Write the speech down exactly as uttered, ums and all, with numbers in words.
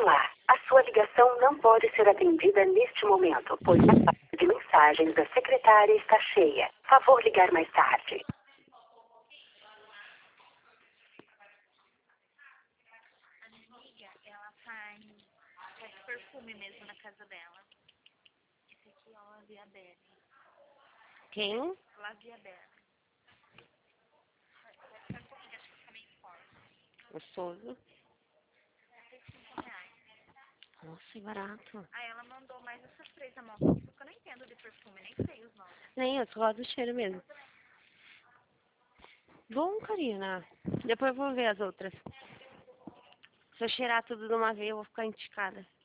Olá, a sua ligação não pode ser atendida neste momento, pois a caixa de mensagens da secretária está cheia. Favor ligar mais tarde. A minha amiga, ela faz, faz perfume mesmo na casa dela. Esse aqui é o Laviabelle. Quem? Laviabelle. Perfume desse fica meio forte. Gostoso. setenta e cinco reais. Nossa, que barato. Aí ela mandou mais essas três amostras, porque eu não entendo de perfume, nem sei os nomes. Nem eu, só gosto do cheiro mesmo. Bom, Karina. Depois eu vou ver as outras. Se eu cheirar tudo de uma vez, eu vou ficar enticada.